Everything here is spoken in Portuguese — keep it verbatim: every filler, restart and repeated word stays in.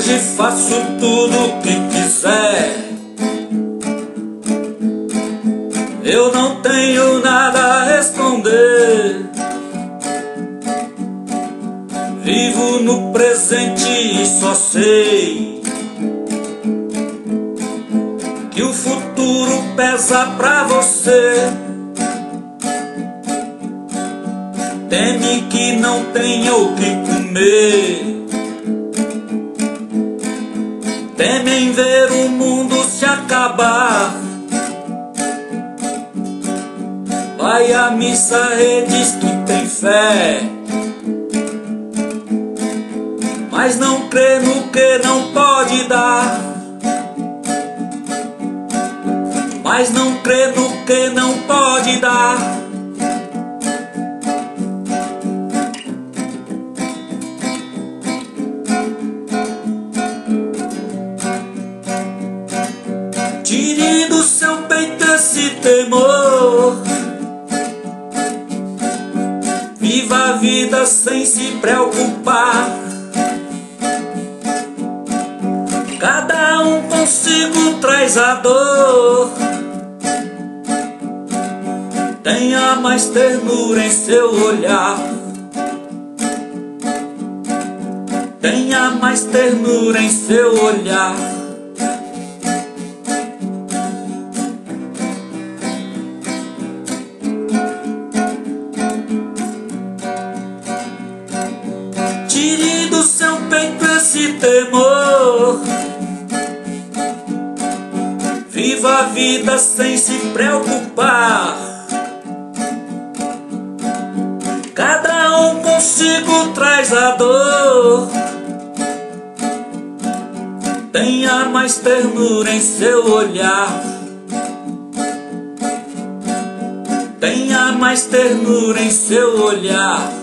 Hoje faço tudo o que quiser. Eu não tenho nada a esconder. Vivo no presente e só sei que o futuro pesa pra você. Teme que não tenha o que comer. Teme em ver o mundo se acabar. Vai à missa e diz que tem fé, mas não crê no que não pode dar. Mas não crê no que não pode dar. Tire do seu peito esse temor. Viva a vida sem se preocupar. Cada um consigo traz a dor. Tenha mais ternura em seu olhar. Tenha mais ternura em seu olhar. Tire do seu peito esse temor. Viva a vida sem se preocupar. Cada um consigo traz a dor. Tenha mais ternura em seu olhar. Tenha mais ternura em seu olhar.